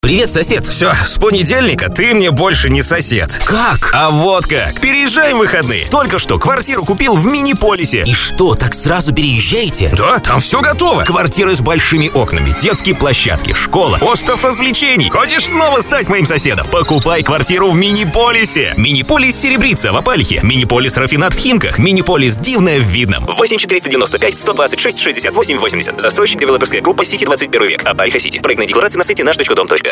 Привет, сосед. Все, с понедельника ты мне больше не сосед. Как? А вот как. Переезжаем в выходные. Только что квартиру купил в Миниполисе. И что, так сразу переезжаете? Да, там все готово. Квартиры с большими окнами, детские площадки, школа, остров развлечений. Хочешь снова стать моим соседом? Покупай квартиру в Миниполисе. Миниполис Серебрица в Опалихе. Миниполис Рафинат в Химках. Миниполис Дивное в Видном. 8 495 126 68 80. Застройщик девелоперская группа Сити 21 век. Опалиха Сити. Проектная декларация на сайте наш.дом.